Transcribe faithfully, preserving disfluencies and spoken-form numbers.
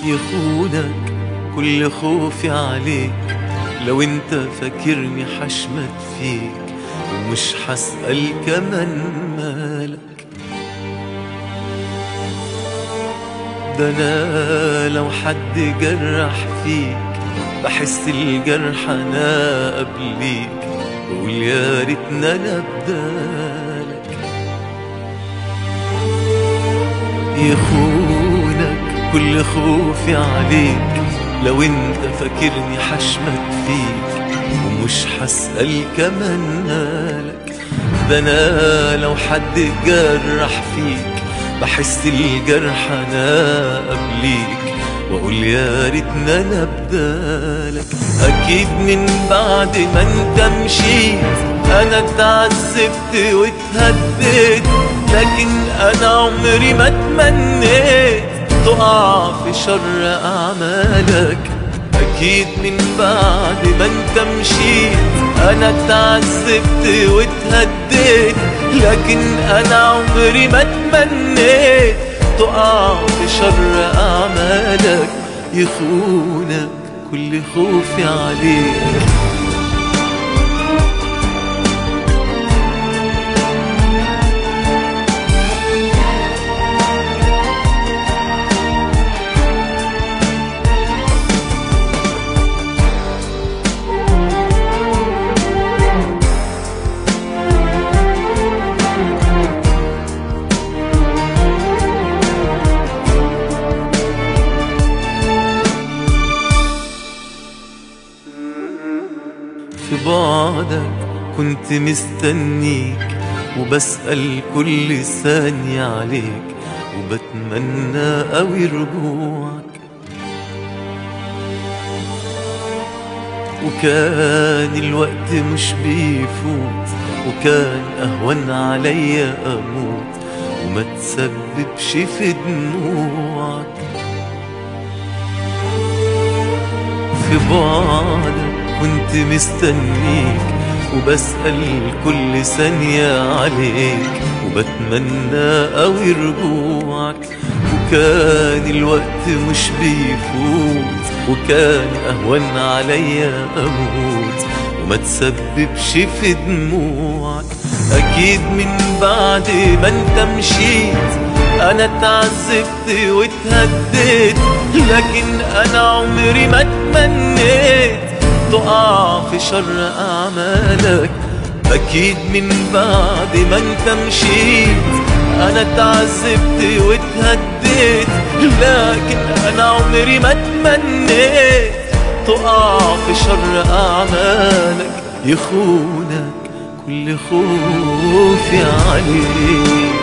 يخونك كل خوفي عليك، لو انت فاكرني حشمت فيك ومش حسأل كمان مالك. ده انا لو حد جرح فيك بحس الجرح انا قبليك، بقول يا ريتنا انا بدالك. يخونك كل خوفي عليك، لو انت فاكرني حشمت فيك ومش حسأل كمان مالك. ده انا لو حد جرح فيك بحس الجرح انا قبليك، واقول يا ريتنا انا بدالك. اكيد من بعد ما انت مشيت انا اتعذبت واتهديت، لكن انا عمري ما اتمنيت تقع في شر اعمالك. اكيد من بعد ما انت مشيت انا اتعذبت واتهديت، لكن انا عمري ما اتمنيت تقع في شر اعمالك. يخونك كل خوفي عليك. في بعدك كنت مستنيك وبسأل كل ثانية عليك، وبتمنى قوي رجوعك. وكان الوقت مش بيفوت، وكان أهون عليا أموت وما تسببش في دموعك. في بعدك كنت مستنيك وبسأل كل ثانية عليك، وبتمنى قوي رجوعك. وكان الوقت مش بيفوت، وكان أهون عليا أموت وما تسببش في دموعك. أكيد من بعد ما انت مشيت أنا اتعذبت واتهديت، لكن أنا عمري ما اتمنيت تقع في شر أعمالك. أكيد من بعد ما انت مشيت أنا اتعذبت واتهديت، لكن أنا عمري ما اتمنيت تقع في شر أعمالك. يخونك كل خوفي عليك.